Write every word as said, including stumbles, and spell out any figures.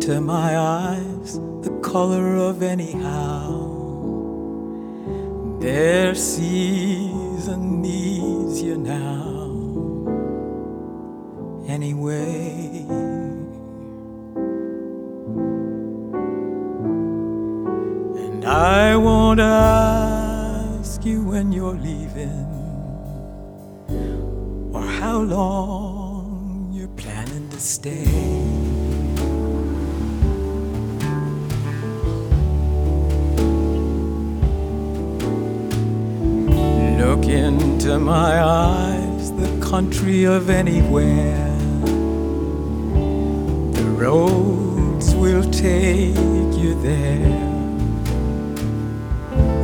into my eyes the color of anyhow. Their season needs you now. Anyway, and I won't ask you when you're leaving or how long you're planning to stay. Look into my eyes, the country of anywhere. The roads will take you there.